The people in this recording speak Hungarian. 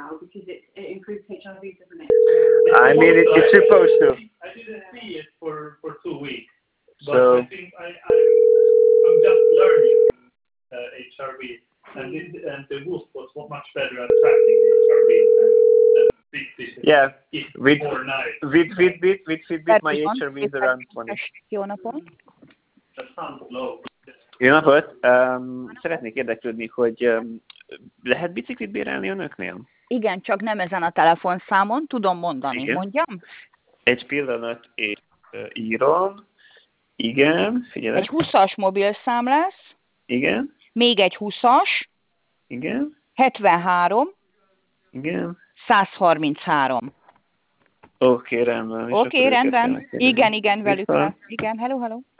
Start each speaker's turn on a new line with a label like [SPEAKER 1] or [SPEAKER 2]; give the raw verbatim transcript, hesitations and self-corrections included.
[SPEAKER 1] now because it, it improves H R V doesn't it?
[SPEAKER 2] I mean, it, it's supposed to.
[SPEAKER 3] I didn't see it for, for two weeks, but
[SPEAKER 2] So,
[SPEAKER 3] I think I, I'm, I'm just learning uh, H R V, and, it, and the W H O P was much better at tracking H R V than, than Fitbit.
[SPEAKER 2] yeah, with,
[SPEAKER 3] Or night.
[SPEAKER 2] with Fitbit, with Fitbit, my H R V is around twenty.
[SPEAKER 4] Jó napot!
[SPEAKER 3] That sounds low.
[SPEAKER 2] Jó napot! Um, szeretnék érdeklődni, hogy um, lehet biciklit bérelni önöknél?
[SPEAKER 4] Igen, csak nem ezen a telefonszámon, tudom mondani.
[SPEAKER 2] Igen.
[SPEAKER 4] Mondjam?
[SPEAKER 2] Egy pillanat, és uh, írom. Igen, figyelek.
[SPEAKER 4] Egy húszas mobilszám lesz,
[SPEAKER 2] Igen,
[SPEAKER 4] még egy húszas,
[SPEAKER 2] igen,
[SPEAKER 4] hetvenhárom,
[SPEAKER 2] igen.
[SPEAKER 4] százharminchárom.
[SPEAKER 2] Oké, rendben. És
[SPEAKER 4] Oké,
[SPEAKER 2] akkor őket
[SPEAKER 4] rendben.
[SPEAKER 2] kell megkérdezni.
[SPEAKER 4] Igen, igen, velük
[SPEAKER 2] Viszont-
[SPEAKER 4] lesz. Igen, hello, hello.